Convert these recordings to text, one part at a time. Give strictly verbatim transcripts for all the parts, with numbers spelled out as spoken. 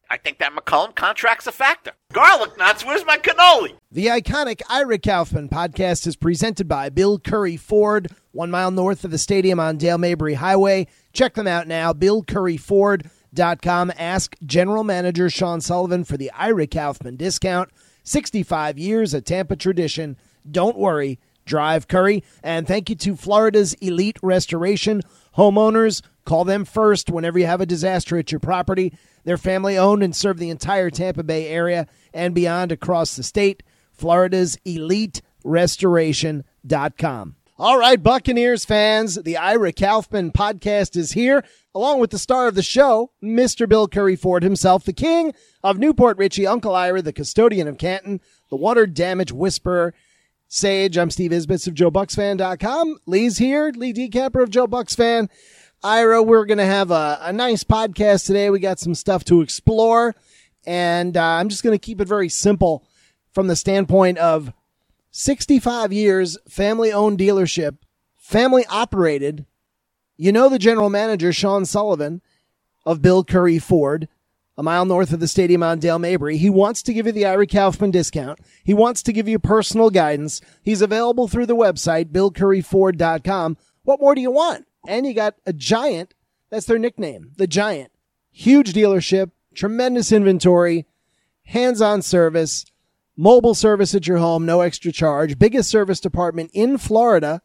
I think that McCollum contract's a factor. Garlic nuts, where's my cannoli? The iconic Ira Kaufman podcast is presented by Bill Curry Ford, one mile north of the stadium on Dale Mabry Highway. Check them out now, bill curry ford dot com. Ask General Manager Sean Sullivan for the Ira Kaufman discount. sixty-five years, a Tampa tradition. Don't worry, drive Curry. And thank you to Florida's Elite Restoration. Homeowners, call them first whenever you have a disaster at your property. They're family-owned and serve the entire Tampa Bay area and beyond across the state. Florida's Elite Restoration dot com. All right, Buccaneers fans, the Ira Kaufman podcast is here, along with the star of the show, Mister Bill Curry Ford himself, the king of Newport Richie, Uncle Ira, the custodian of Canton, the water damage whisperer. Sage, I'm Steve Isbitz of Joe Bucks Fan dot com. Lee's here, Lee Decamper of Joe Bucks Fan. Ira, we're going to have a, a nice podcast today. We got some stuff to explore, and uh, I'm just going to keep it very simple from the standpoint of sixty-five years, family-owned dealership, family-operated. You know the general manager, Sean Sullivan, of Bill Curry Ford, a mile north of the stadium on Dale Mabry. He wants to give you the Ira Kaufman discount. He wants to give you personal guidance. He's available through the website, bill curry ford dot com. What more do you want? And you got a Giant. That's their nickname, the Giant. Huge dealership, tremendous inventory, hands-on service, mobile service at your home, no extra charge, biggest service department in Florida,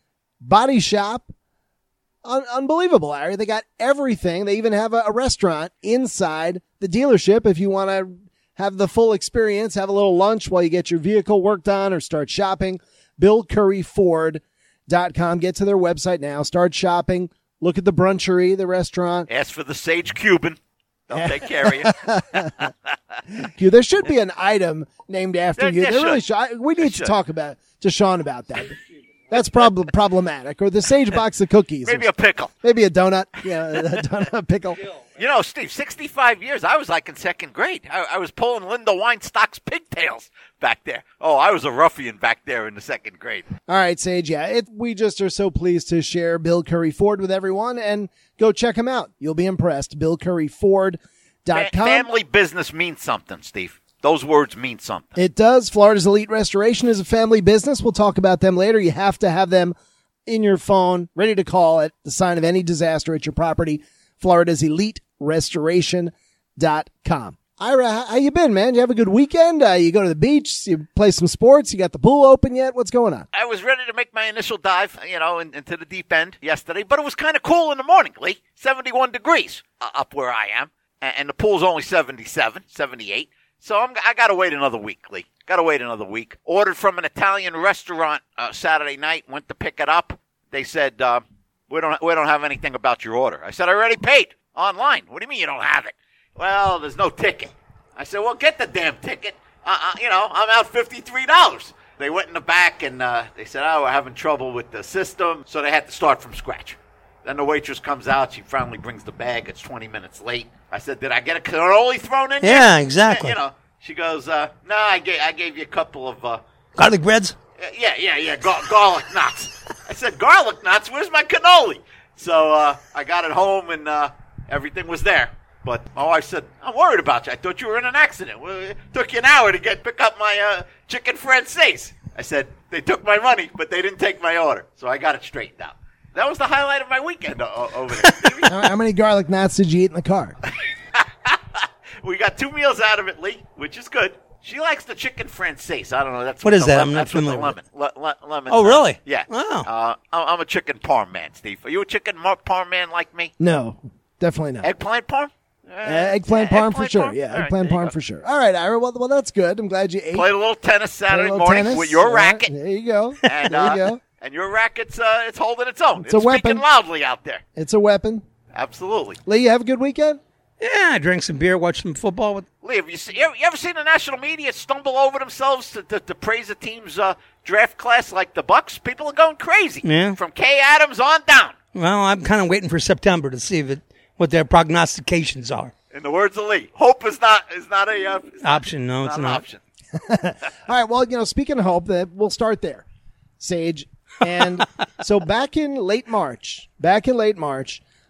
body shop. Un- unbelievable, Larry. They got everything. They even have a, a restaurant inside the dealership if you want to have the full experience, have a little lunch while you get your vehicle worked on or start shopping. bill curry ford dot com. Get to their website now. Start shopping. Look at the brunchery, the restaurant. Ask for the Sage Cuban. They'll take care of you. There should be an item named after There- you. there There really should. should. I- We There need to should. talk about to Sean about that. That's prob- problematic. Or the Sage box of cookies. Maybe or a pickle. Maybe a donut. Yeah, a donut pickle. You know, Steve, sixty-five years, I was like in second grade. I, I was pulling Linda Weinstock's pigtails back there. Oh, I was a ruffian back there in the second grade. All right, Sage. Yeah, it, we just are so pleased to share Bill Curry Ford with everyone, and go check him out. You'll be impressed. bill curry ford dot com. Fa- family business means something, Steve. Those words mean something. It does. Florida's Elite Restoration is a family business. We'll talk about them later. You have to have them in your phone, ready to call at the sign of any disaster at your property. Florida's Elite Restoration dot com. Ira, how, how you been, man? You have a good weekend? Uh, you go to the beach? You play some sports? You got the pool open yet? What's going on? I was ready to make my initial dive, you know, in, into the deep end yesterday, but it was kind of cool in the morning, Lee. seventy-one degrees uh, up where I am, and, and the pool's only seventy-seven, seventy-eight. So I'm, I got to wait another week, Lee. Got to wait another week. Ordered from an Italian restaurant uh, Saturday night. Went to pick it up. They said, uh, we don't we don't have anything about your order. I said, I already paid online. What do you mean you don't have it? Well, there's no ticket. I said, well, get the damn ticket. Uh, uh, you know, I'm out fifty-three dollars. They went in the back and uh, they said, oh, we're having trouble with the system. So they had to start from scratch. Then the waitress comes out. She finally brings the bag. It's twenty minutes late. I said, did I get a cannoli thrown in there? Yeah, exactly. You know, she goes, uh, no, I gave, I gave you a couple of, uh, Garlic breads? yeah, yeah, yeah, gar- garlic nuts. I said, garlic nuts? Where's my cannoli? So uh, I got it home and uh, everything was there. But my wife said, I'm worried about you. I thought you were in an accident. Well, it took you an hour to get pick up my uh, chicken francais. I said, they took my money, but they didn't take my order. So I got it straightened out. That was the highlight of my weekend o- over there. how, how many garlic knots did you eat in the car? We got two meals out of it, Lee, which is good. She likes the chicken francais. I don't know. That's What with is the that? Lemon, I'm not that's with the familiar lemon. Le- le- lemon. Oh, uh, really? Yeah. Wow. Uh, I'm I'm a chicken parm man, Steve. Are you a chicken mar- parm man like me? No, definitely not. Eggplant parm? Uh, Uh, eggplant yeah, parm for sure. parm? Yeah, All right, eggplant there you parm go. for sure. All right, Ira. Well, well, that's good. I'm glad you ate. Played a little tennis Played a Saturday little morning tennis. with your Yeah, racket. There you go. And, there uh, you go. And your racket's uh, it's holding its own. It's a speaking weapon. loudly out there. It's a weapon. Absolutely. Lee, you have a good weekend? Yeah, I drank some beer, watched some football. With Lee, have you, see, you, ever, you ever seen the national media stumble over themselves to, to, to praise a team's uh, draft class like the Bucks? People are going crazy. Yeah. From Kay Adams on down. Well, I'm kind of waiting for September to see if it, what their prognostications are. In the words of Lee, hope is not is not a uh, is Option, no, not it's an not. option. All right. Well, you know, speaking of hope, that we'll start there, Sage. And so back in late March, back in late March,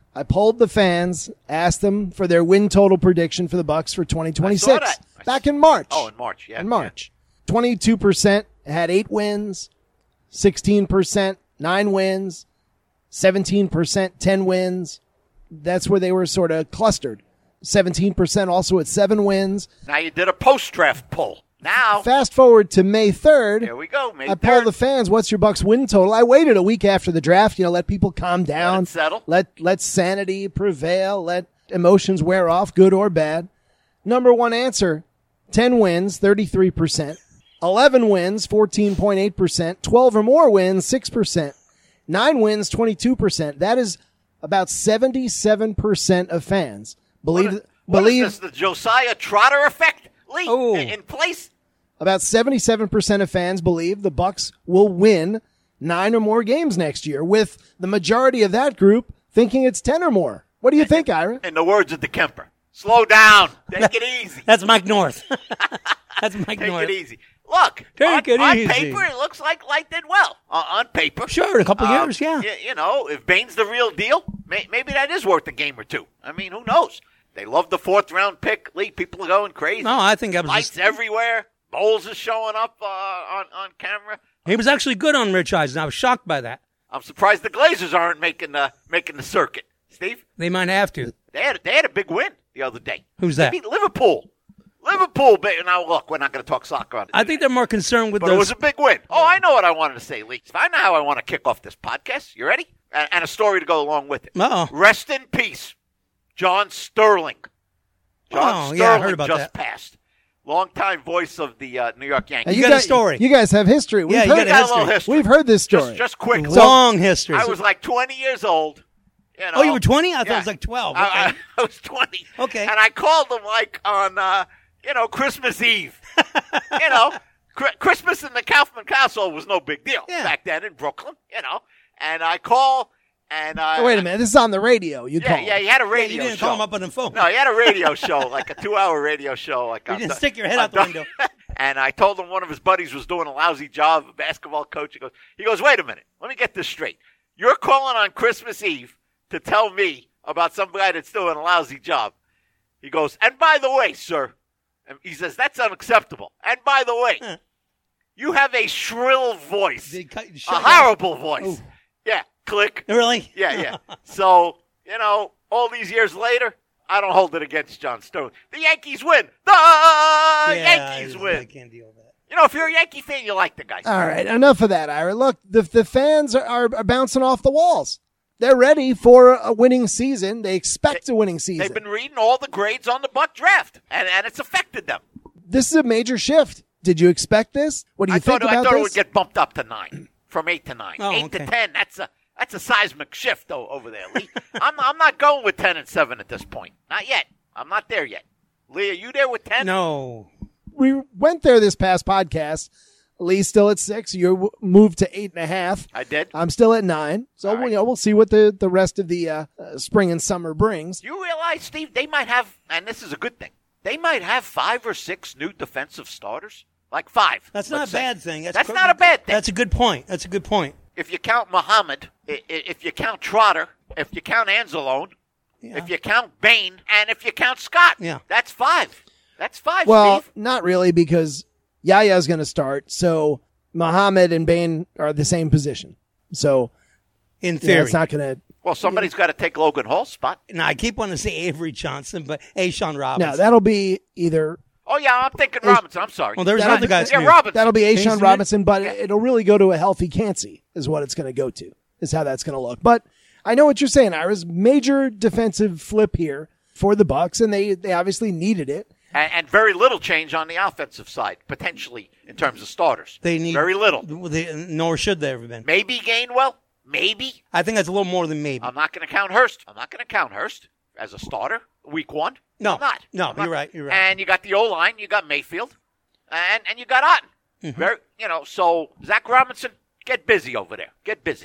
I polled the fans, asked them for their win total prediction for the Bucks for twenty twenty-six. I saw that. Back in March. Oh, in March, yeah. In March. twenty-two percent had eight wins, sixteen percent nine wins, seventeen percent ten wins. That's where they were sort of clustered. seventeen percent also at seven wins. Now you did a post-draft poll. Now, Fast forward to May third. here we go, May I polled third. the fans, what's your Bucks win total? I waited a week after the draft, you know, let people calm down. it settle. Let, let sanity prevail. Let emotions wear off, good or bad. Number one answer, ten wins, thirty-three percent. eleven wins, fourteen point eight percent. twelve or more wins, six percent. nine wins, twenty-two percent. That is about seventy-seven percent of fans believe, What, what believe is this, the Josiah Trotter effect, Lee, Oh. in, in place? About seventy-seven percent of fans believe the Bucks will win nine or more games next year, with the majority of that group thinking it's ten or more. What do you think, Ira? In the words of the Kemper, slow down. Take it easy. That's Mike North. That's Mike Take North. it easy. Look, Take on, it on easy. paper, it looks like Light did well. Uh, on paper. Sure, in a couple Um, years, yeah. y- You know, if Bain's the real deal, may, maybe that is worth a game or two. I mean, who knows? They love the fourth round pick. Lee, people are going crazy. No, I think I was Lights just, everywhere. Bowles is showing up uh, on, on camera. he was actually good on Rich Eisen. I was shocked by that. I'm surprised the Glazers aren't making the making the circuit. Steve, They might have to. they had they had a big win the other day. Who's They that? beat Liverpool. Liverpool. Big, now look, we're not going to talk soccer on it. I think they're more concerned with But it those. was a big win. Oh, I know what I wanted to say, Lee. I know how I want to kick off this podcast. You ready? And, and a story to go along with it. Uh-oh. Rest in peace, John Sterling. John Oh, Sterling yeah, I heard about just that. passed. Longtime voice of the uh, New York Yankees. And You got a guys- story. You guys have history. We've Yeah, you heard, got a got a history. little history. We've heard this story. Just, just quick. Long history. I was like twenty years old. You know. Oh, you were twenty? I thought Yeah. it was like twelve. I, Okay. I, I was twenty. Okay. And I called him like on, uh, you know, Christmas Eve. you know, Cri- Christmas in the Kaufman household was no big deal Yeah. back then in Brooklyn, you know. And I call and I. Oh, wait a minute. This is on the radio. You Yeah, call. yeah, he had a Yeah, radio you didn't show. call him up on the phone. No, he had a radio show, like a two-hour radio show. Like You on didn't the- stick your head on out the the- window. And I told him one of his buddies was doing a lousy job, a basketball coach. He goes, he goes, wait a minute. Let me get this straight. You're calling on Christmas Eve to tell me about some guy that's doing a lousy job. He goes, and by the way, sir, and he says, that's unacceptable. And by the way, Huh. you have a shrill voice, They cut- a shut you horrible voice. Oh. Yeah, click. Really? Yeah, yeah. So, you know, all these years later, I don't hold it against John Sterling. The Yankees win. The Yeah, Yankees I, win. I can't deal with that. You know, if you're a Yankee fan, you like the guy. All right, enough of that, Ira. Look, the the fans are, are, are bouncing off the walls. They're ready for a winning season. They expect a winning season. They've been reading all the grades on the Buck draft, and, and it's affected them. This is a major shift. Did you expect this? What do you I think thought, I about thought it this? would get bumped up to nine, from eight to nine. Oh, eight okay. to ten, that's a that's a seismic shift o- over there, Lee. I'm, I'm not going with ten and seven at this point. Not yet. I'm not there yet. Lee, are you there with ten? No. we went there this past podcast. Lee's still at six. You w- moved to eight and a half. I did. I'm still at nine. So All right. you know, we'll see what the, the rest of the uh, uh, spring and summer brings. You realize, Steve, they might have, and this is a good thing, they might have five or six new defensive starters. Like five. That's not a let's say. bad thing. That's cr- not a bad thing. That's a good point. That's a good point. If you count Muhammad, i- i- if you count Trotter, if you count Anzalone, Yeah. if you count Bain, and if you count Scott, Yeah. that's five. That's five, Well, Steve. not really, because Yaya's going to start. So Muhammad and Bain are the same position. So In yeah, theory. it's not going to. Well, somebody's got to take Logan Hall's spot. Now, I keep wanting to say Avery Johnson, but Ashawn Robinson. No, that'll be either. Oh, yeah, I'm thinking Robinson. I'm sorry. Well, there's That'll- other guys. yeah, too. Robinson. That'll be Kingston, Ashawn Robinson, but it'll really go to a healthy Cansey, is what it's going to go to, is how that's going to look. But I know what you're saying, Iris. Major defensive flip here for the Bucks, and they, they obviously needed it. and, and very little change on the offensive side, potentially, in terms of starters. They need very little. They, nor should they ever been. Maybe Gainwell. Maybe. I think that's a little more than maybe. I'm not going to count Hurst. I'm not going to count Hurst as a starter week one. No. I'm not. No, I'm not. you're right, you're right. And you got the O-line. You got Mayfield. And and you got Otten. Mm-hmm. Very, you know, so Zach Robinson, get busy over there. Get busy.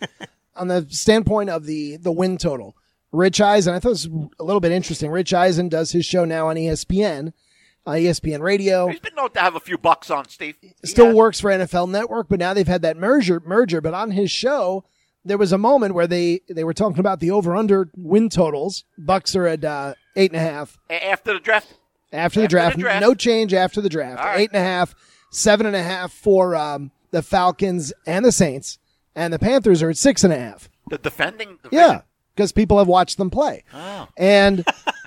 On the standpoint of the, the win total, Rich Eisen, I thought it was a little bit interesting. Rich Eisen does his show now on E S P N, uh, E S P N Radio. He's been known to have a few bucks on, Steve. He Still has. works for N F L Network, but now they've had that merger. Merger, but on his show, there was a moment where they, they were talking about the over-under win totals. Bucks are at uh, eight and a half. A- after the draft? After the, After draft. the draft. No change after the draft. All right. Eight and a half, seven and a half for um, the Falcons and the Saints. And the Panthers are at six and a half. The defending division? Yeah, because people have watched them play. Oh. And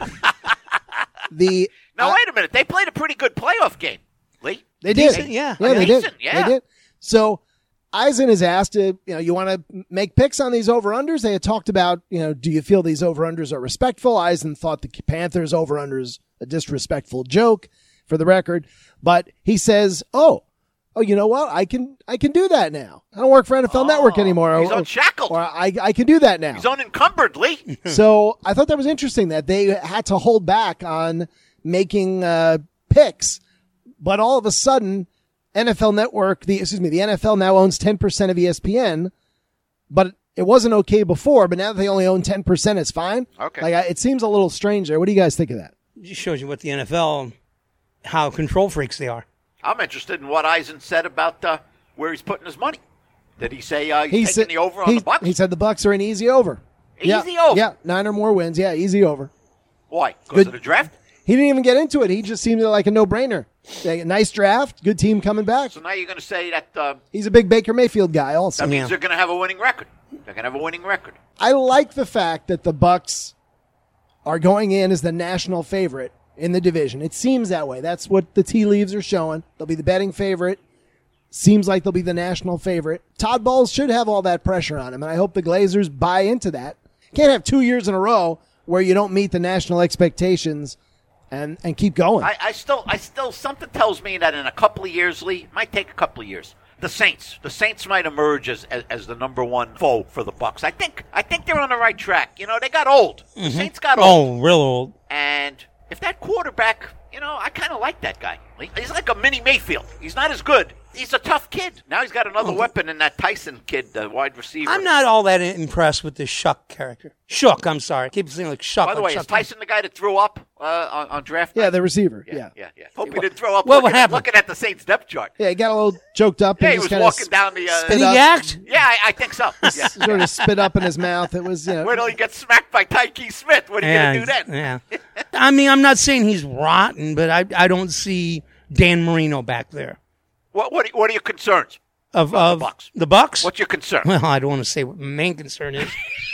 the Now, uh, wait a minute. They played a pretty good playoff game, Lee. they did. Decent, yeah. Yeah, they Decent, did. yeah. They did. So Eisen is asked to, you know, you want to make picks on these over-unders? They had talked about, you know, do you feel these over-unders are respectful? Eisen thought the Panthers over-unders a disrespectful joke, for the record. But he says, oh, oh, you know what? I can I can do that now. I don't work for N F L Oh, Network anymore. he's or, unshackled. Or I, I can do that now. He's unencumbered, Lee. So I thought that was interesting that they had to hold back on making uh, picks, but all of a sudden, N F L Network, the excuse me, the N F L now owns ten percent of E S P N, but it wasn't okay before. But now that they only own ten percent, it's fine. Okay. Like I, it seems a little strange there. What do you guys think of that? It just shows you what the N F L, how control freaks they are. I'm interested in what Eisen said about uh, where he's putting his money. Did he say uh, he's He taking said the over on he, the Bucks? he said the Bucks are an easy over. Yeah, Easy over? Yeah, nine or more wins. Yeah, easy over. Why? Because Good. of the draft? He didn't even get into it. He just seemed like a no-brainer. Yeah, nice draft, good team coming back. So now you're going to say that uh, He's a big Baker Mayfield guy also. that means Yeah. they're going to have a winning record. They're going to have a winning record. I like the fact that the Bucks are going in as the national favorite in the division. It seems that way. That's what the tea leaves are showing. They'll be the betting favorite. Seems like they'll be the national favorite. Todd Bowles should have all that pressure on him, and I hope the Glazers buy into that. Can't have two years in a row where you don't meet the national expectations and, and keep going. I, I still, I still, something tells me that in a couple of years, Lee, it might take a couple of years. The Saints, the Saints might emerge as, as as the number one foe for the Bucks. I think, I think they're on the right track. You know, they got old. The Saints got old, Oh, real old. and if that quarterback, you know, I kind of like that guy. Lee. He's like a mini Mayfield. He's not as good. He's a tough kid. Now he's got another weapon in that Tyson kid, the wide receiver. I'm not all that impressed with this Shuck character. Shook, I'm sorry. I keep saying like Shuck. By the like way, Chuck. is Tyson the guy that threw up uh, on, on draft night? yeah, the receiver. Yeah. Yeah, yeah, yeah. Hope he didn't throw up What looking, happened? looking at the Saints depth chart. Yeah, he got a little choked up. Yeah, and he just was kinda walking down the. Uh, Did he up. act? yeah, I, I think so. Yeah. Sort of spit up in his mouth. It was, you know. Wait till he gets smacked by Tyke Smith. What are you Yeah, going to do then? yeah. I mean, I'm not saying he's rotten, but I I don't see Dan Marino back there. What, what, are, what are your concerns? Of, About of the Bucks. The Bucks? What's your concern? Well, I don't want to say what my main concern is.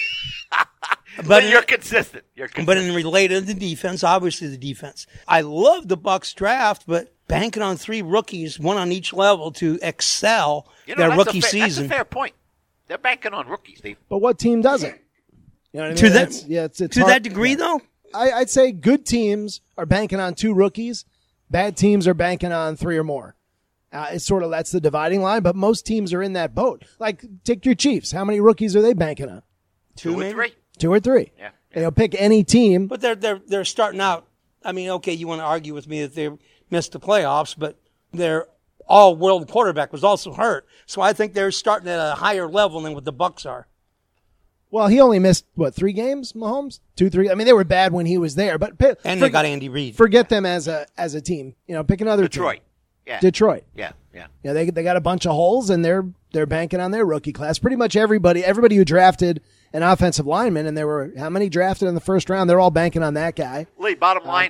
but but you're consistent. You're consistent. But in related to the defense, obviously the defense. I love the Bucks draft, but banking on three rookies, one on each level, to excel you know, their that's rookie a fa- season. That's a fair point. They're banking on rookies, Steve. But what team doesn't? You know what I mean? To that- It's- yeah, it's, it's to hard- that degree, yeah. though, I, I'd say good teams are banking on two rookies. Bad teams are banking on three or more. Uh, it's sort of that's the dividing line, but most teams are in that boat. Like, take your Chiefs. How many rookies are they banking on? Two, or maybe? three. Two or three. Yeah. You know, pick any team. but they're they're they're starting out. I mean, okay, you want to argue with me that they missed the playoffs, but their all-world quarterback was also hurt, so I think they're starting at a higher level than what the Bucks are. Well, he only missed, what, three games, Mahomes? Two, three? I mean, they were bad when he was there, but pi- And for- they got Andy Reid. forget them as a as a team. You know, pick another Detroit. team. Yeah. Detroit. Yeah. Yeah. Yeah, they they got a bunch of holes, and they're they're banking on their rookie class. Pretty much everybody everybody who drafted an offensive lineman, and there were how many drafted in the first round? They're all banking on that guy. Lee, bottom line,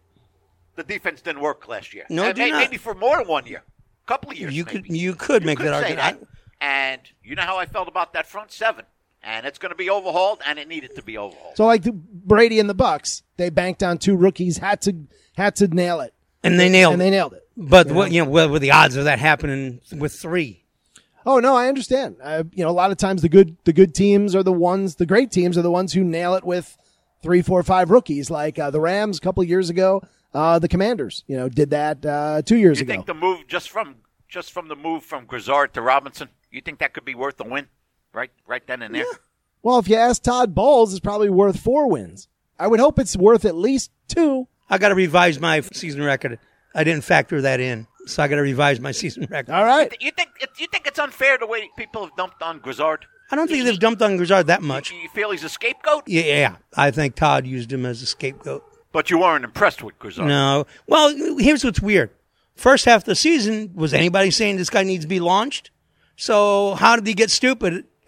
the defense didn't work last year. No, it And did may- not. Maybe for more than one year. A couple of years. You maybe. could you could You make could that say argument. that. And you know how I felt about that front seven. And it's going to be overhauled, and it needed to be overhauled. So like the Brady and the Bucks, they banked on two rookies, had to had to nail it, And they nailed and it. they nailed it. But what you know, what were the odds of that happening with three? Oh no, I understand. Uh, you know, a lot of times the good the good teams are the ones, the great teams are the ones who nail it with three, four, five rookies. Like uh, the Rams a couple of years ago, uh, the Commanders, you know, did that uh, two years You ago. think the move just from just from the move from Grizzard to Robinson, you think that could be worth a win, right? Right then and there. Well, if you ask Todd Bowles, it's probably worth four wins. I would hope it's worth at least two. I got to revise my season record. I didn't factor that in, so I got to revise my season record. All right. You think it, you think it's unfair the way people have dumped on Grizzard? I don't think they've dumped on Grizzard that much. You feel he's a scapegoat? Yeah, yeah, I think Todd used him as a scapegoat. But you weren't impressed with Grizzard. No. Well, here's what's weird. First half of the season, was anybody saying this guy needs to be launched? So how did he get stupid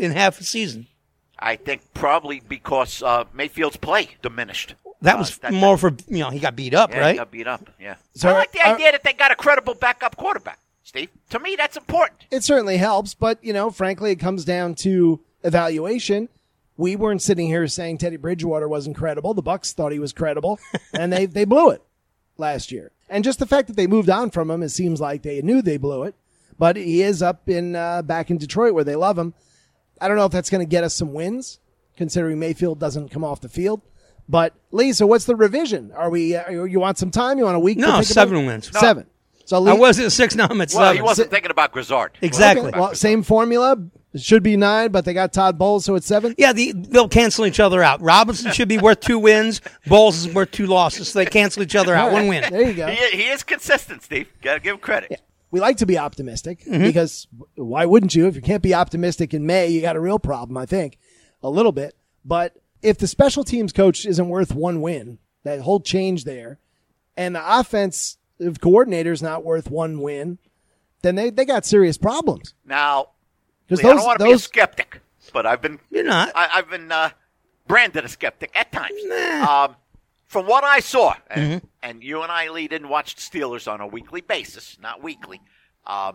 in half a season? I think probably because uh, Mayfield's play diminished. That was uh, that, more that, for, you know, he got beat up, yeah, right? He got beat up, yeah. So I like the are, idea that they got a credible backup quarterback, Steve. To me, that's important. It certainly helps, but, you know, frankly, it comes down to evaluation. We weren't sitting here saying Teddy Bridgewater wasn't credible. The Bucs thought he was credible, and they, they blew it last year. And just the fact that they moved on from him, it seems like they knew they blew it. But he is up in uh, back in Detroit where they love him. I don't know if that's going to get us some wins, considering Mayfield doesn't come off the field. But, Lee, so what's the revision? Are we? Uh, you want some time? You want a week? No, to think seven about it? wins. No. Seven. So Lee, I wasn't at six, now I'm at Well, seven. he wasn't thinking about Grizzard. Exactly. Okay, well, same formula. It should be nine, but they got Todd Bowles, so it's seven. Yeah, the, they'll cancel each other out. Robinson should be worth two wins. Bowles is worth two losses, so they cancel each other out. One win. There you go. He, he is consistent, Steve. Got to give him credit. Yeah. We like to be optimistic Mm-hmm. because why wouldn't you? If you can't be optimistic in May, you got a real problem, I think, a little bit. But if the special teams coach isn't worth one win, that whole change there, and the offensive coordinator is not worth one win, then they, they got serious problems. Now, Because Lee, I those don't want to be a those skeptic, but I've been You're not. I, I've been uh, branded a skeptic at times. Um, from what I saw, and, Mm-hmm. and you and I, Lee, didn't watch the Steelers on a weekly basis, not weekly. Um,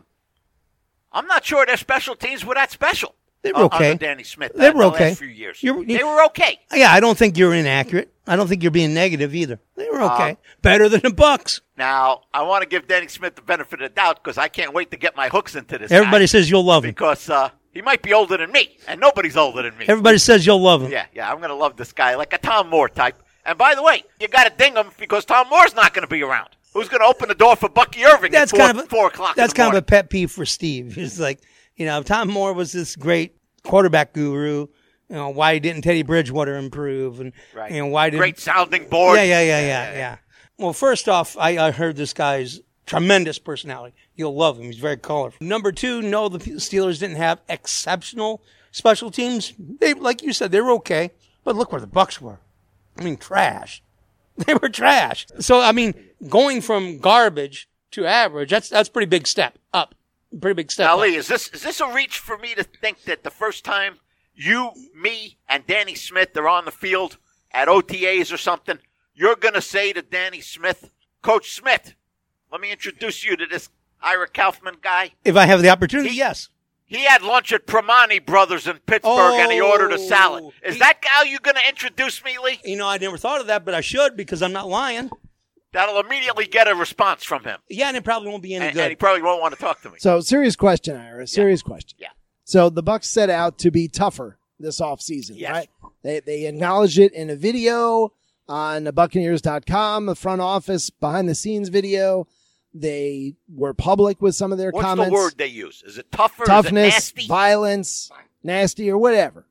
I'm not sure their special teams were that special. They were uh, okay. Under Danny Smith. They uh, were the okay. Last few years, You're- they were okay. Yeah, I don't think you're inaccurate. I don't think you're being negative either. They were okay. Um, Better than the Bucks. Now, I want to give Danny Smith the benefit of the doubt because I can't wait to get my hooks into this. Everybody guy says you'll love him. because uh, he might be older than me, and nobody's older than me. Everybody says you'll love him. Yeah, yeah, I'm going to love this guy like a Tom Moore type. And by the way, you got to ding him because Tom Moore's not going to be around. Who's going to open the door for Bucky Irving That's at four, kind of a, four o'clock That's in the kind morning? of a pet peeve for Steve. It's like, you know, Tom Moore was this great quarterback guru. You know, why didn't Teddy Bridgewater improve? And, Right. you know, why didn't. Great sounding board. Yeah, yeah, yeah, yeah, yeah. Well, first off, I, I heard this guy's tremendous personality. You'll love him. He's very colorful. Number two, no, the Steelers didn't have exceptional special teams. They, like you said, they were okay. But look where the Bucs were. I mean, trash. They were trash. So, I mean, going from garbage to average, that's that's a pretty big step up. Pretty big step Now, up. Lee, is this is this a reach for me to think that the first time you, me, and Danny Smith are on the field at O T As or something, you're going to say to Danny Smith, Coach Smith, let me introduce you to this Ira Kaufman guy. If I have the opportunity, He- yes. He had lunch at Primani Brothers in Pittsburgh, and he ordered a salad. Oh, Is he- that how you going to introduce me, Lee? You know, I never thought of that, but I should because I'm not lying. That'll immediately get a response from him, Yeah, and it probably won't be any and, good. and he probably won't want to talk to me. So, serious question, Ira. Serious question. Yeah. So the Bucs set out to be tougher this offseason, Yes. right? They they acknowledged it in a video on Buccaneers dot com, the front office behind the scenes video. They were public with some of their What's comments. the word they use? Is it tougher? Toughness, Is it nasty? violence, nasty, or whatever.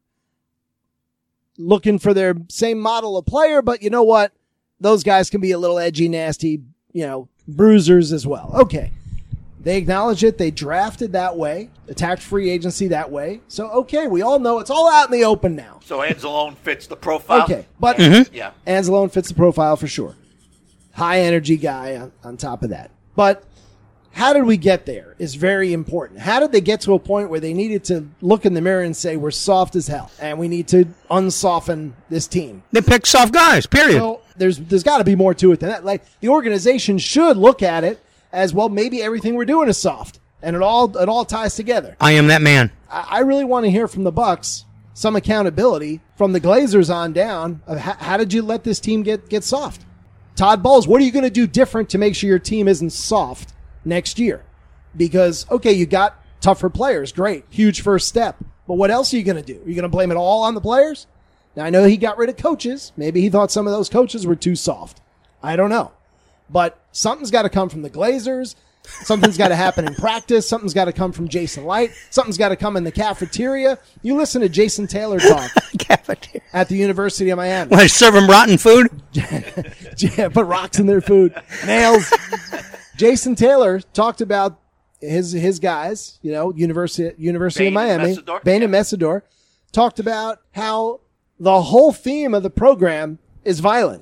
Looking for their same model of player, but you know what? Those guys can be a little edgy, nasty, you know, bruisers as well. Okay. They acknowledge it. They drafted that way, attacked free agency that way. So, okay, we all know it's all out in the open now. So Anzalone fits the profile. Okay, but Yeah. Anzalone fits the profile for sure. High energy guy on, on top of that. But how did we get there is very important. How did they get to a point where they needed to look in the mirror and say, we're soft as hell, and we need to unsoften this team? They pick soft guys, period. So there's there's got to be more to it than that. Like, the organization should look at it as, well, maybe everything we're doing is soft, and it all it all ties together. I am that man. I, I really want to hear from the Bucs some accountability from the Glazers on down of how, how did you let this team get get soft? Todd Bowles, what are you going to do different to make sure your team isn't soft next year? Because, okay, you got tougher players. Great. Huge first step. But what else are you going to do? Are you going to blame it all on the players? Now, I know he got rid of coaches. Maybe he thought some of those coaches were too soft. I don't know. But something's got to come from the Glazers. Something's got to happen in practice. Something's got to come from Jason Light. Something's got to come in the cafeteria. You listen to Jason Taylor talk Cafeteria. at the University of Miami. When I serve them rotten food. Yeah, put rocks in their food. Nails. Jason Taylor talked about his his guys, you know, University University Bain of and Miami, Messidor. Bain and Messidor, talked about how the whole theme of the program is violence.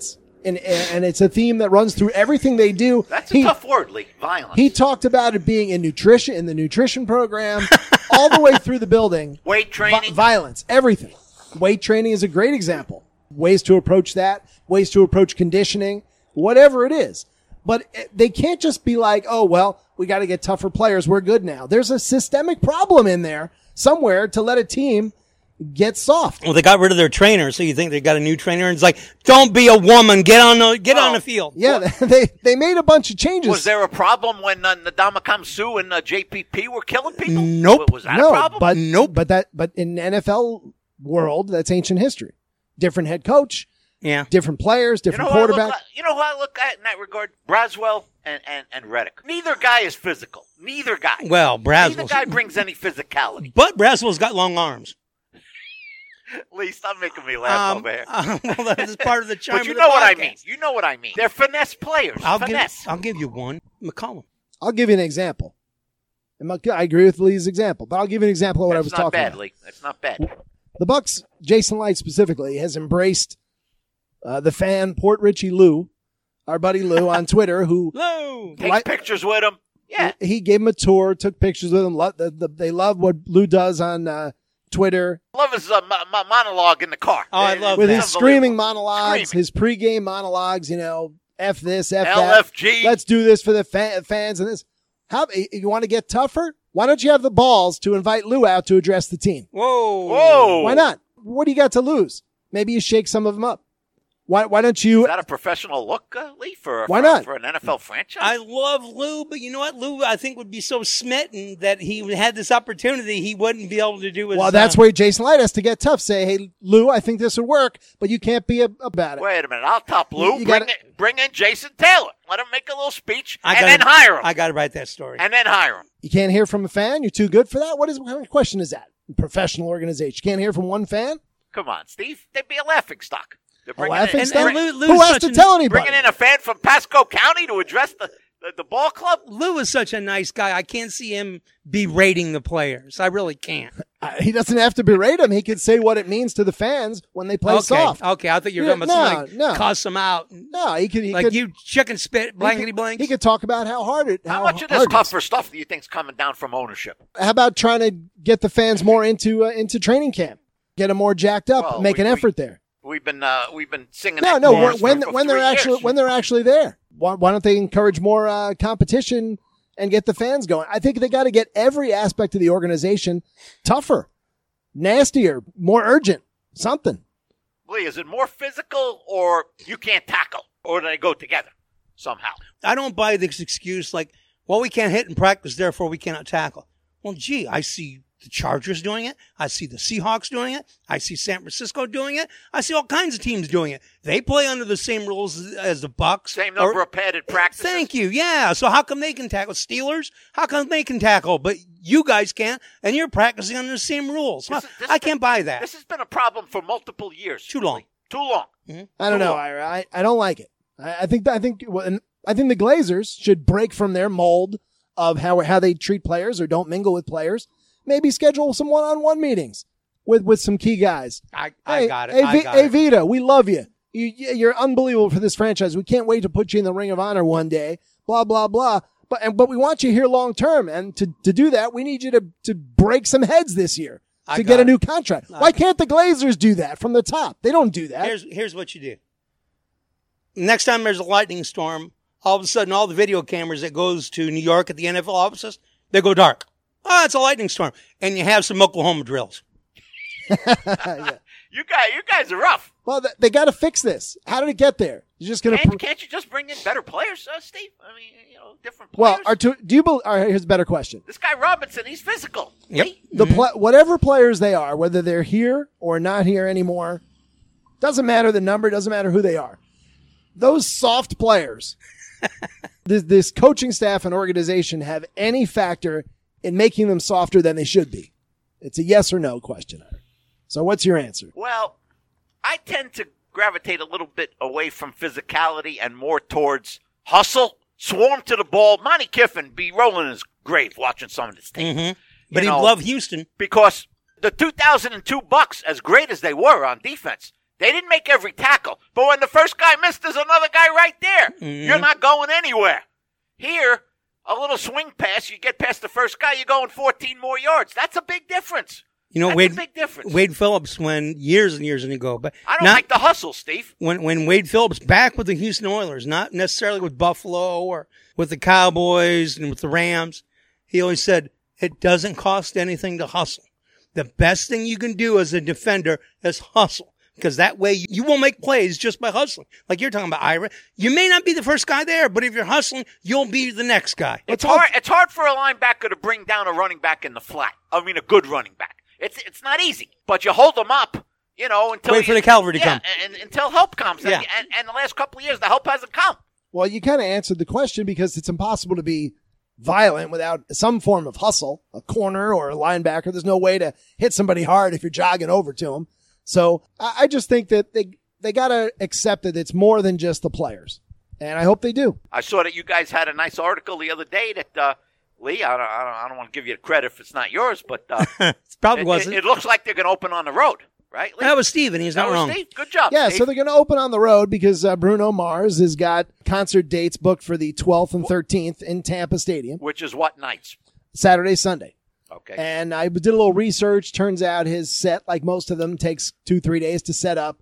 and and it's a theme that runs through everything they do. That's a he, tough word, Lee. Violence. He talked about it being in nutrition, in the nutrition program, all the way through the building. Weight training. Vi- violence, everything. Weight training is a great example. Ways to approach that, ways to approach conditioning, whatever it is. But they can't just be like, oh, well, we got to get tougher players. We're good now. There's a systemic problem in there somewhere to let a team get soft. Well, they got rid of their trainer, so you think they got a new trainer? And it's like, don't be a woman. Get on the get Well, on the field. Yeah, they they made a bunch of changes. Was there a problem when uh, Ndamukong Suh and uh, J P P were killing people? Nope. Was that no, a problem? but Nope. But that but in N F L world, that's ancient history. Different head coach, Yeah. different players, you different know who I look quarterback. at, you know who I look at in that regard? Braswell and, and, and Reddick. Neither guy is physical. Neither guy. Well, Neither Braswell's, guy brings any physicality. but Braswell's got long arms. Lee, stop making me laugh Um, over here. uh, well, that's part of the charm. But you of the know what I podcast. mean. You know what I mean. They're finesse players. I'll give finesse. I'll give you one. McCollum. I'll give you an example. And my- I agree with Lee's example, but I'll give you an example of what That's I was not talking bad, about. Lee. That's not bad. The Bucks, Jason Light specifically, has embraced uh, the fan Port Richie Lou, our buddy Lou on Twitter, who Hello. Takes Light- pictures with him. Yeah. he gave him a tour, took pictures with him. Lo- the, the, they love what Lou does on uh, Twitter Love his uh, mo- mo- monologue in the car. Oh, I love with that. his Unbelievable. screaming monologues, Screaming. his pregame monologues. You know, F this, F L that. F G. Let's do this for the fa- fans and this. How you want to get tougher? Why don't you have the balls to invite Lou out to address the team? Whoa. Whoa. Why not? What do you got to lose? Maybe you shake some of them up. Why? Why don't you? Is that a professional look, uh, Lee, for, Why for, not? for an N F L franchise? I love Lou, but you know what? Lou, I think, would be so smitten that he had this opportunity he wouldn't be able to do his Well, that's uh, where Jason Light has to get tough. Say, hey, Lou, I think this would work, but you can't be a, about it. Wait a minute. I'll top Lou. You- you bring, gotta- it, bring in Jason Taylor. Let him make a little speech I and gotta- then hire him. I got to write that story. and then hire him. You can't hear from a fan. You're too good for that. What is? What kind of question is that? Professional organization. You can't hear from one fan. Come on, Steve. They'd be a laughing stock. They're A bringing laughing in, stock. and Lou- Lou's Who has such to an- tell anybody? bringing in a fan from Pasco County to address the, the, the ball club. Lou is such a nice guy. I can't see him berating the players. I really can't. Uh, he doesn't have to berate them. He can say what it means to the fans when they play okay. soft. Okay. I thought you were Yeah, talking about no, somebody no. cuss him out. No, he could. He Like could, you chicken spit, he could- blankety blank. He could talk about how hard it. How How, much of this hard it is. tougher stuff do you think's coming down from ownership? How about trying to get the fans more into uh, into training camp, get them more jacked up, Well, make we- an we- effort there. We've been uh, we've been singing. No, that no. chorus When for, when, for when they're three actually years. when they're actually there, why, why don't they encourage more uh, competition and get the fans going? I think they got to get every aspect of the organization tougher, nastier, more urgent, something. Lee, is it more physical or you can't tackle, or do they go together somehow? I don't buy this excuse like, well, we can't hit in practice, therefore we cannot tackle. Well, gee, I see the Chargers doing it. I see the Seahawks doing it. I see San Francisco doing it. I see all kinds of teams doing it. They play under the same rules as, as the Bucks. Same number Or- of padded practices. Thank you. Yeah. So how come they can tackle? Steelers? How come they can tackle, but you guys can't? And you're practicing under the same rules. This is- this I has can't been- buy that. This has been a problem for multiple years. Too long. Too long. I don't know, Cool. Ira. I, I don't like it. I, I think I think well, I think the Glazers should break from their mold of how how they treat players or don't mingle with players. Maybe schedule some one-on-one meetings with, with some key guys. I, I hey, got it. Hey, I Vi- got hey it. Vita, we love you. you. You're unbelievable for this franchise. We can't wait to put you in the Ring of Honor one day. Blah blah blah. But and, but we want you here long term, and to to do that, we need you to to break some heads this year I to got get a it. new contract. Why can't the Glazers do that from the top? They don't do that. Here's here's what you do. Next time there's a lightning storm, all of a sudden all the video cameras that goes to New York at the N F L offices, they go dark. Oh, it's a lightning storm. And you have some Oklahoma drills. Yeah. You guys, you guys are rough. Well, th- they got to fix this. How did it get there? You're just going Can't, to. can't you just bring in better players, uh, Steve? I mean, you know, different Well, players. are two, do you? Bel all right, here's a better question. this guy Robinson, he's physical. Yep. Lee. The pla whatever players they are, whether they're here or not here anymore, doesn't matter the number, doesn't matter who they are. Those soft players, this, this coaching staff and organization have any factor in making them softer than they should be. It's a yes or no question. So what's your answer? Well, I tend to gravitate a little bit away from physicality and more towards hustle, swarm to the ball. Monty Kiffin be rolling his grave watching some of this tape. Mm-hmm. But You he know, loved Houston. because the two thousand two Bucks, as great as they were on defense, They didn't make every tackle. But when the first guy missed, there's another guy right there. Mm-hmm. You're not going anywhere. Here, a little swing pass, you get past the first guy, you're going fourteen more yards. That's a big difference. You know, That's Wade, a big difference. Wade Phillips, when years and years ago, but I don't not, like the hustle, Steve. When when Wade Phillips back with the Houston Oilers, not necessarily with Buffalo or with the Cowboys and with the Rams, he always said it doesn't cost anything to hustle. The best thing you can do as a defender is hustle. Because that way you will make plays just by hustling. Like you're talking about, Ira. You may not be the first guy there, but if you're hustling, you'll be the next guy. It's hard It's hard for a linebacker to bring down a running back in the flat. I mean, a good running back. It's it's not easy. But you hold them up, you know, until Wait you, for the cavalry to yeah, come. And, and, until help comes. Yeah. And, and, and the last couple of years, the help hasn't come. Well, you kind of answered the question because it's impossible to be violent without some form of hustle. A corner or a linebacker, there's no way to hit somebody hard if you're jogging over to them. So I just think that they they got to accept that it's more than just the players. And I hope they do. I saw that you guys had a nice article the other day that, uh, Lee, I don't, I don't, I don't want to give you the credit if it's not yours, but uh, it probably it, wasn't. It, it looks like they're going to open on the road, right, Lee? That was Steve, and he's not that wrong. Was Steve. Good job, Yeah, Steve. so they're going to open on the road because uh, Bruno Mars has got concert dates booked for the twelfth and thirteenth in Tampa Stadium. Which is what nights? Saturday, Sunday. Okay. And I did a little research. Turns out his set, like most of them, takes two, three days to set up.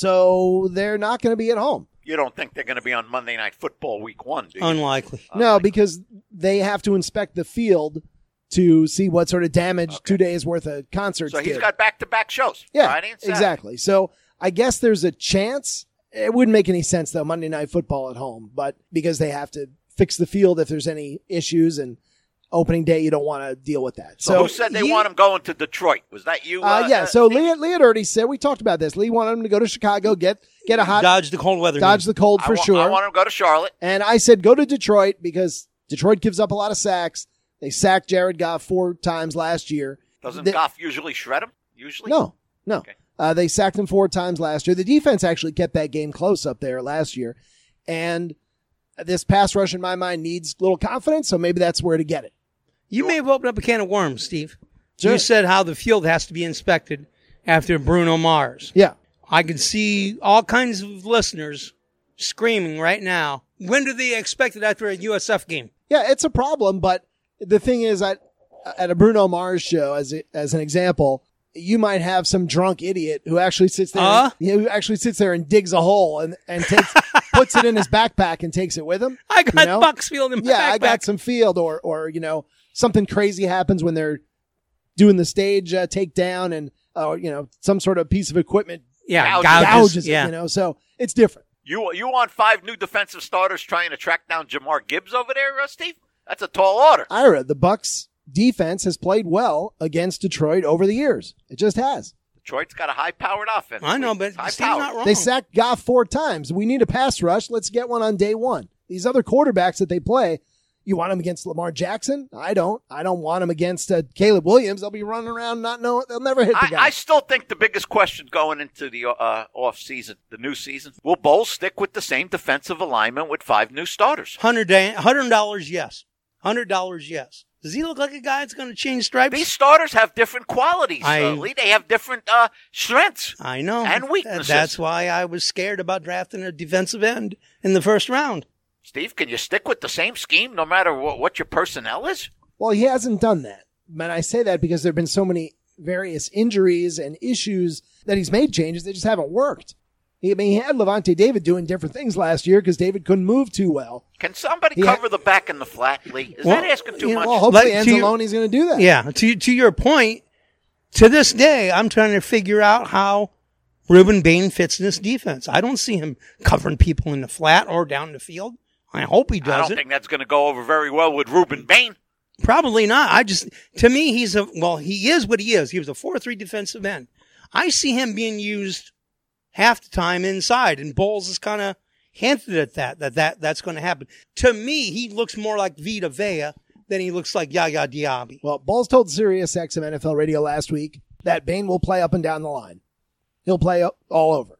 So they're not going to be at home. You don't think they're going to be on Monday Night Football week one, do you? Unlikely. No, because they have to inspect the field to see what sort of damage Okay. two days worth of concerts So he's did. got back-to-back shows. Yeah, Friday and Saturday. exactly. So I guess there's a chance. It wouldn't make any sense, though, Monday Night Football at home. But because they have to fix the field if there's any issues, and opening day, you don't want to deal with that. So, So, who said they he- want him going to Detroit? Was that you? Uh, Uh, yeah, uh, so Steve? Lee, Lee had already said, we talked about this. Lee wanted him to go to Chicago, get get a hot, Dodge the cold weather. dodge the cold I for wa- sure. I want him to go to Charlotte. And I said, go to Detroit because Detroit gives up a lot of sacks. They sacked Jared Goff four times last year. Doesn't They- Goff usually shred him? Usually? No, no. Okay. Uh, they sacked him four times last year. The defense actually kept that game close up there last year. And this pass rush, in my mind, needs a little confidence, so maybe that's where to get it. You may have opened up a can of worms, Steve. Sure. You said how the field has to be inspected after Bruno Mars. Yeah. I can see all kinds of listeners screaming right now. When do they expect it after a U S F game? Yeah, it's a problem, but the thing is, at, at a Bruno Mars show, as a, as an example, you might have some drunk idiot who actually sits there, Uh? and, who actually sits there and digs a hole and, and takes, puts it in his backpack and takes it with him. I got you know? Bucks field in my Yeah, I backpack. got some field, or or you know, something crazy happens when they're doing the stage uh, takedown, and uh, you know, some sort of piece of equipment Yeah, Gouges. gouges. gouges it, yeah. you know, so it's different. You you want five new defensive starters trying to track down Jamar Gibbs over there, uh, Steve? That's a tall order. Ira, the Bucks defense has played well against Detroit over the years. It just has. Detroit's got a high-powered offense. I know, but High Steve's not powered. wrong. They sacked Goff four times. We need a pass rush. Let's get one on day one. These other quarterbacks that they play, you want them against Lamar Jackson? I don't. I don't want them against uh, Caleb Williams. They'll be running around not knowing. They'll never hit the I, guy. I still think the biggest question going into the uh, off season, the new season, will Bowles stick with the same defensive alignment with five new starters? Hundred da- hundred dollars, yes. Hundred dollars, yes. Does he look like a guy that's going to change stripes? These starters have different qualities, I- uh, Lee. They have different uh, strengths. I know. And weaknesses. That's why I was scared about drafting a defensive end in the first round. Steve, can you stick with the same scheme no matter what, what your personnel is? Well, he hasn't done that. And I say that because there have been so many various injuries and issues that he's made changes. They just haven't worked. I mean, he had Levante David doing different things last year because David couldn't move too well. Can somebody Yeah. cover the back in the flat, Lee? Is Well, that asking too You know, much? well, hopefully Like, to you- Anzalone's going to do that. Yeah. To to your point, to this day, I'm trying to figure out how Ruben Bain fits in this defense. I don't see him covering people in the flat or down the field. I hope he I does don't it. think that's going to go over very well with Ruben Bain. Probably not. I just, to me, he's a, well, he is what he is. He was a four three defensive end. I see him being used half the time inside, and Bowles has kind of hinted at that, that, that that's going to happen. To me, he looks more like Vita Vea than he looks like Yaya Diaby. Well, Bowles told Sirius X M N F L Radio last week that Bain will play up and down the line. He'll play up all over.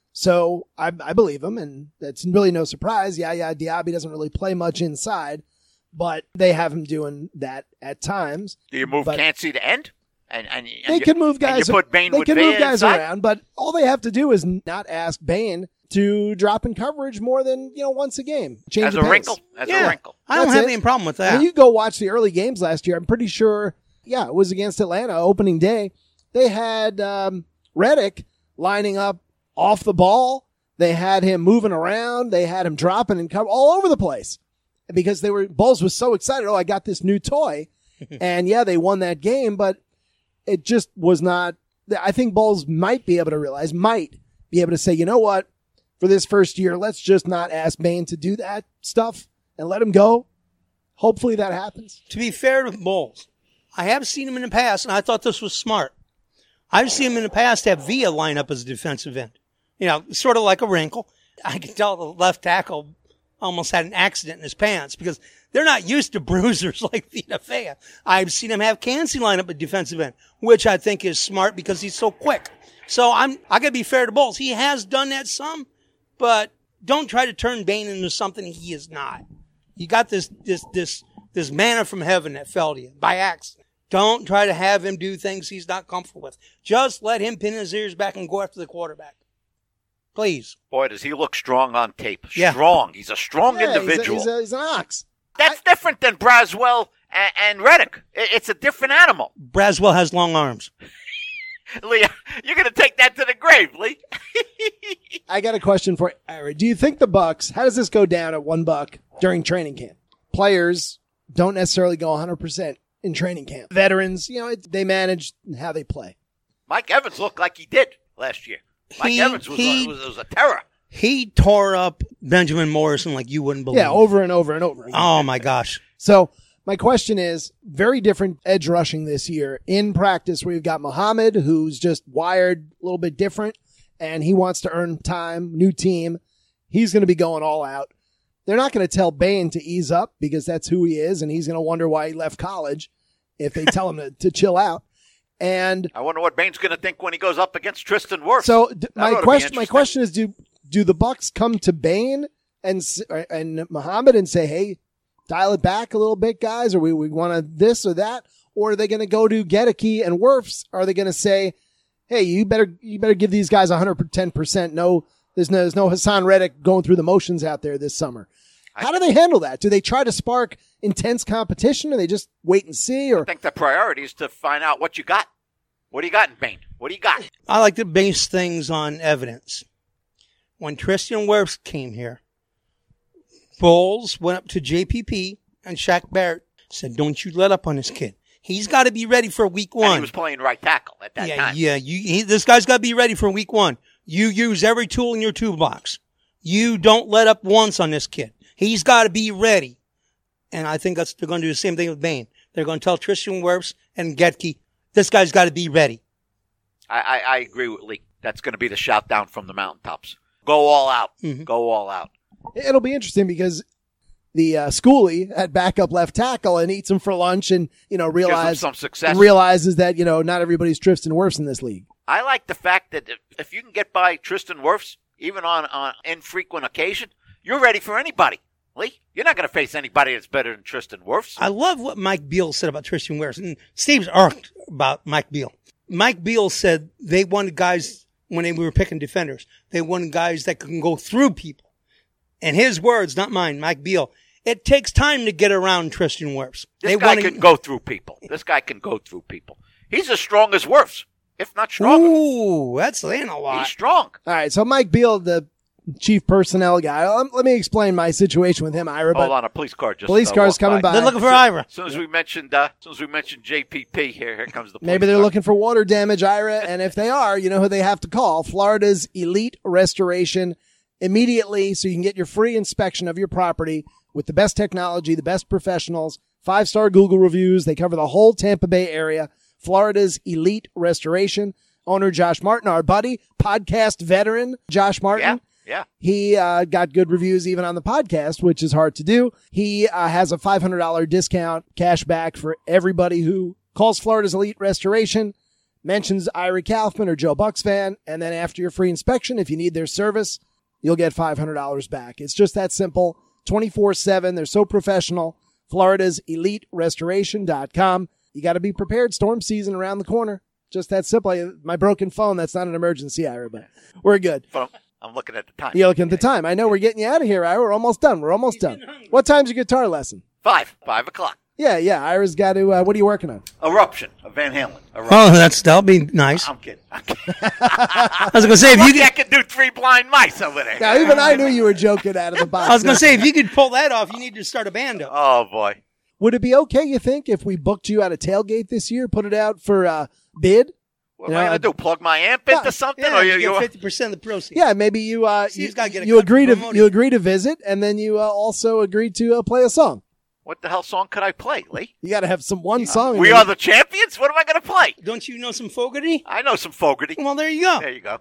So I, I believe him, and it's really no surprise. Yaya Diaby doesn't really play much inside, but they have him doing that at times. Do you move But- Cansey to end And, and, and they you, can move guys. And you put Bane they with can Vea move guys inside. around, but all they have to do is not ask Bane to drop in coverage more than you know once a game. Change As the a pace. wrinkle. As Yeah. a wrinkle. I don't That's have it. any problem with I that. mean, you go watch the early games last year. I'm pretty sure, yeah, it was against Atlanta opening day. They had um, Reddick lining up off the ball. They had him moving around. They had him dropping and cover all over the place because they were Bulls was so excited. Oh, I got this new toy, and yeah, they won that game, but it just was not. I think Bulls might be able to realize, might be able to say, you know what, for this first year, let's just not ask Bane to do that stuff and let him go. Hopefully that happens. To be fair to the Bulls, I have seen him in the past, and I thought this was smart. I've seen him in the past have Vea line up as a defensive end. You know, sort of like a wrinkle. I can tell the left tackle almost had an accident in his pants because they're not used to bruisers like Vita Vea. I've seen him have Cansey line up at defensive end, which I think is smart because he's so quick. So I'm, I gotta be fair to Bulls. He has done that some, but don't try to turn Bane into something he is not. You got this, this, this, this manna from heaven that fell to you by accident. Don't try to have him do things he's not comfortable with. Just let him pin his ears back and go after the quarterback. Please. Boy, does he look strong on tape. Yeah. Strong. He's a strong Yeah, he's a- individual. He's, a, he's, an ox. That's different than Braswell and, and Reddick. I- It's a different animal. Braswell has long arms. Lee, you're going to take that to the grave, Lee. I got a question for you, Ira. Do you think the Bucks, how does this go down at one buck during training camp? Players don't necessarily go one hundred percent in training camp. Veterans, you know, it, they manage how they play. Mike Evans looked like he did last year. Mike He- Evans was, he- a, was, was a terror. He tore up Benjamin Morrison like you wouldn't believe. Yeah, over and over and over again. Oh my gosh. So my question is, very different edge rushing this year. In practice, we've got Muhammad, who's just wired a little bit different, and he wants to earn time, new team. He's going to be going all out. They're not going to tell Bane to ease up because that's who he is, and he's going to wonder why he left college if they tell him to, to chill out. And I wonder what Bane's going to think when he goes up against Tristan Wirfs. so d- That ought my to be question, my interesting. question is, do do the Bucks come to Bane and s- and Muhammad and say, hey, dial it back a little bit, guys, or we, we want to this or that? Or are they going to go to Gedeke and Wirfs? Are they going to say, hey, you better you better give these guys one hundred ten percent? No, there's no, there's no Hassan Reddick going through the motions out there this summer. How do they handle that? Do they try to spark intense competition, or they just wait and see? Or I think the priority is to find out what you got. What do you got in Bane? What do you got? I like to base things on evidence. When Tristan Wirfs came here, Bulls went up to J P P and Shaq Barrett said, don't you let up on this kid. He's got to be ready for week And one. he was playing right tackle at that yeah, time. yeah. You, he, this guy's got to be ready for week one. You use every tool in your toolbox. You don't let up once on this kid. He's got to be ready. And I think that's, they're going to do the same thing with Bane. They're going to tell Tristan Wirfs and Gedeke, this guy's got to be ready. I, I, I agree with Lee. That's going to be the shout down from the mountaintops. Go all out. Mm-hmm. Go all out. it'll be interesting because the uh, schoolie at backup left tackle and eats him for lunch and, you know, realize, some success. realizes that, you know, not everybody's Tristan Wirfs in this league. I like the fact that if, if you can get by Tristan Wirfs, even on, on infrequent occasion, you're ready for anybody. Lee, you're not going to face anybody that's better than Tristan Wirfs. I love what Mike Beal said about Tristan Wirfs. And Steve's irked about Mike Beal. Mike Beal said they wanted guys, when they were picking defenders, they wanted guys that can go through people. And his words, not mine, Mike Beal, it takes time to get around Tristan Wirfs. This they guy wanna- can go through people. This guy can go through people. He's as strong as Wirfs, if not stronger. Ooh, that's saying a lot. He's strong. All right, so Mike Beal, the chief personnel guy. Um, let me explain my situation with him, Ira. Hold But on, a police car just police uh, car's walked coming by. They're looking for Ira. As soon as we mentioned, uh, as soon as we mentioned J P P, here, here comes the police maybe they're car. looking for water damage, Ira. And if they are, you know who they have to call. Florida's Elite Restoration immediately, so you can get your free inspection of your property with the best technology, the best professionals, five-star Google reviews. They cover the whole Tampa Bay area. Florida's Elite Restoration. Owner Josh Martin, our buddy, podcast veteran Josh Martin. Yeah, yeah. He uh, got good reviews even on the podcast, which is hard to do. He uh, has a five hundred dollars discount cash back for everybody who calls Florida's Elite Restoration, mentions Ira Kaufman or Joe Bucks fan, and then after your free inspection, if you need their service, you'll get five hundred dollars back. It's just that simple. twenty-four seven. They're so professional. Florida's Elite Restoration dot com. you got to be prepared. Storm season around the corner. Just that simple. My broken phone, that's not an emergency, Ira, but we're good. But I'm, I'm looking at the time. You're looking at the time. I know we're getting you out of here, Ira. We're almost done. We're almost done. What time's your guitar lesson? Five. Five o'clock. Yeah, yeah. Ira's got to, uh, what are you working on? Eruption of Van Halen. Eruption. Oh, that's that'll be nice. I'm kidding. I'm kidding. I was gonna say if you Lucky I could, could do Three Blind Mice over there. Now, even I knew you were joking out of the box. I was gonna say if you could pull that off, you need to start a band up. Oh, boy. Would it be okay, you think, if we booked you at a tailgate this year, put it out for uh, bid? What You am I know, going to do? Plug my amp into Yeah, something? Yeah, or you you, you, get fifty percent of the proceeds. Yeah, maybe you uh, See, you, he's gotta get a you cut agree for to promoting. you agree to visit, and then you uh, also agree to uh, play a song. what the hell song could I play, Lee? You got to have some one song. We and are then- the champions? What am I going to play? Don't you know some Fogarty? I know some Fogarty. Well, there you go. There you go.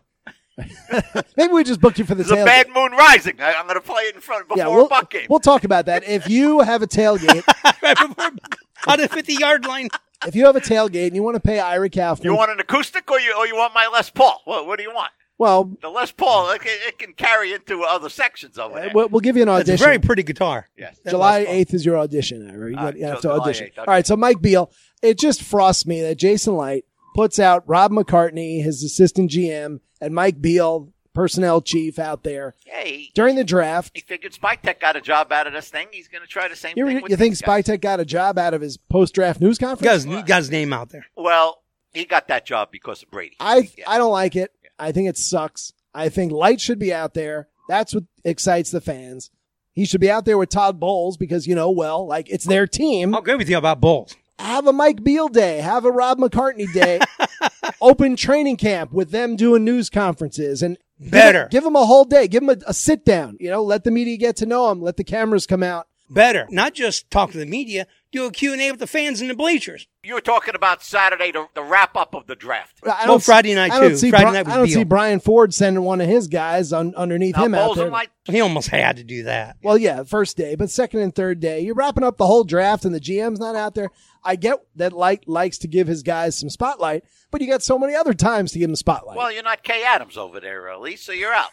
Maybe we just booked you for the There's a tailgate. Bad Moon Rising. I, I'm going to play it in front before yeah, we'll, a Buck game. we'll talk about that. If you have a tailgate, Right before on the fifty-yard line. if you have a tailgate and you want to pay Ira Kaufman, You want an acoustic or you or you want my Les Paul? What, what do you want? well, The Les Paul, it, can- it can carry into other sections over there. we'll, we'll give you an That's a audition. very pretty guitar. Yes. That July last fall. eighth is your audition, Ira. You, All got, right, you have so to July audition. eighth, okay. All right, so Mike Beal, it just frosts me that Jason Light puts out Rob McCartney, his assistant G M, and Mike Beal, personnel chief, out there Hey, during the draft. he figured Spytek got a job out of this thing. He's going to try the same You, thing you with think these guys. Spytek got a job out of his post-draft news Got conference? his, got his name out there. Well, he got that job because of Brady. I Yeah. I don't like it. I think it sucks. I think Light should be out there. That's what excites the fans. He should be out there with Todd Bowles because, you know, well, like it's their team. I'll agree with you about Bulls. Have a Mike Beal day. Have a Rob McCartney day. Open training camp with them doing news conferences and give Better. them- Give them a whole day. Give them a, a sit down. You know, let the media get to know him. Let the cameras come out. Better. Not just talk to the media. Do a Q and A with the fans in the bleachers. You were talking about Saturday, the, the wrap up of the draft. I Well, Friday night, I don't too. See Friday Bri- night was I don't Beal. see Brian Ford sending one of his guys on, underneath Now, him out Bowles there. and Light, He almost had to do that. Well, yeah, first day, but second and third day, you're wrapping up the whole draft and the G M's not out there. I get that Light likes to give his guys some spotlight, but you got so many other times to give them spotlight. well, you're not Kay Adams over there, uh, Lee, so you're out.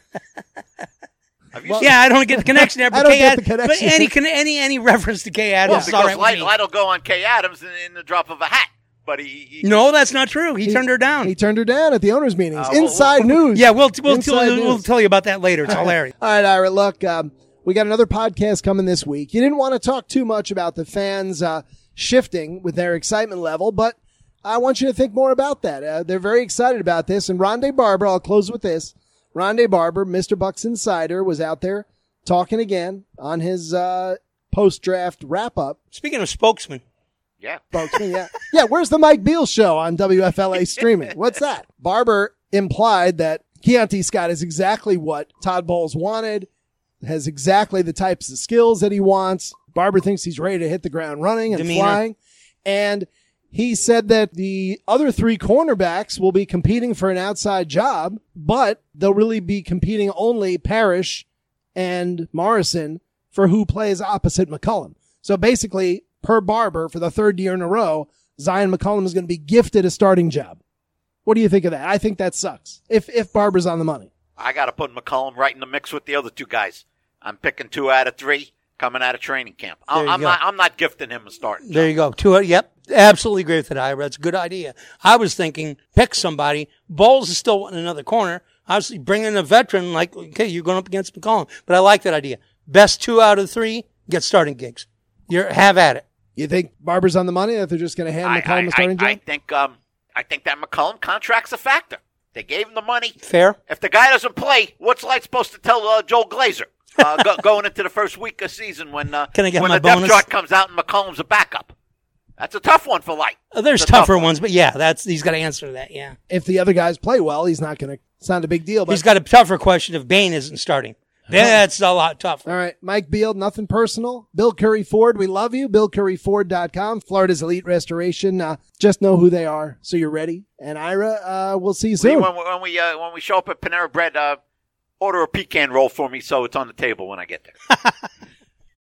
Have you seen Yeah, I don't get the connection there, I but don't Kay get Ad- the connection. But any con- any any reference to Kay Well, Adams is all because right with Light, me. Light will go on Kay Adams in, in the drop of a hat. But he, he No, that's not true. He, He- turned her down. He turned her down at the owners' meetings. Uh, well, Inside news. yeah, we'll we'll, Inside tell, we'll news. tell you about that later. It's hilarious. All right, Ira, look, um, we got another podcast coming this week. You didn't want to talk too much about the fans uh, shifting with their excitement level, but I want you to think more about that. Uh, they're very excited about this. And Rondé Barber, I'll close with this. Rondé Barber, Mister Bucks Insider, was out there talking again on his uh, post-draft wrap-up. Speaking of spokesman, yeah. Spokesman, yeah. Yeah, where's the Mike Beal show on W F L A streaming? What's that? Barber implied that Keontae Scott is exactly what Todd Bowles wanted, has exactly the types of skills that he wants. Barber thinks he's ready to hit the ground running and Demeanor. flying. And he said that the other three cornerbacks will be competing for an outside job, but they'll really be competing only Parrish and Morrison for who plays opposite McCullum. So basically, per Barber, for the third year in a row, Zion McCullum is going to be gifted a starting job. What do you think of that? I think that sucks. If if Barber's on the money. I got to put McCollum right in the mix with the other two guys. I'm picking two out of three coming out of training camp. There I'm, you I'm go. not. I'm not gifting him a starting. there you go. Two. Yep, absolutely agree with that, Ira. That's a good idea. I was thinking pick somebody. Bowles is still wanting another corner. Obviously, bring in a veteran like okay, you're going up against McCollum, but I like that idea. Best two out of three get starting gigs. You're have at it. You think Barber's on the money, that they're just going to hand I, McCullum I, a starting I, I job? think. Um, I think that McCollum contract's a factor. They gave him the money. Fair. If the guy doesn't play, what's Light supposed to tell uh, Joel Glazer uh, go, going into the first week of season when uh, Can I get when my the depth bonus? chart comes out and McCollum's a backup? That's a tough one for Light. Uh, There's It's a tough tougher one. ones, but yeah, that's he's got to answer that. Yeah, If the other guys play well, he's not going to. It's not a big deal. But he's got a tougher question if Bain isn't starting. Then that's a lot tougher. all right, Mike Beal, nothing personal. Bill Curry Ford, we love you. Bill Curry Ford dot com, Florida's Elite Restoration. Uh, just know who they are, so you're ready. And Ira, uh, we'll see you Lee, soon. when, when we uh, when we show up at Panera Bread, uh, order a pecan roll for me so it's on the table when I get there.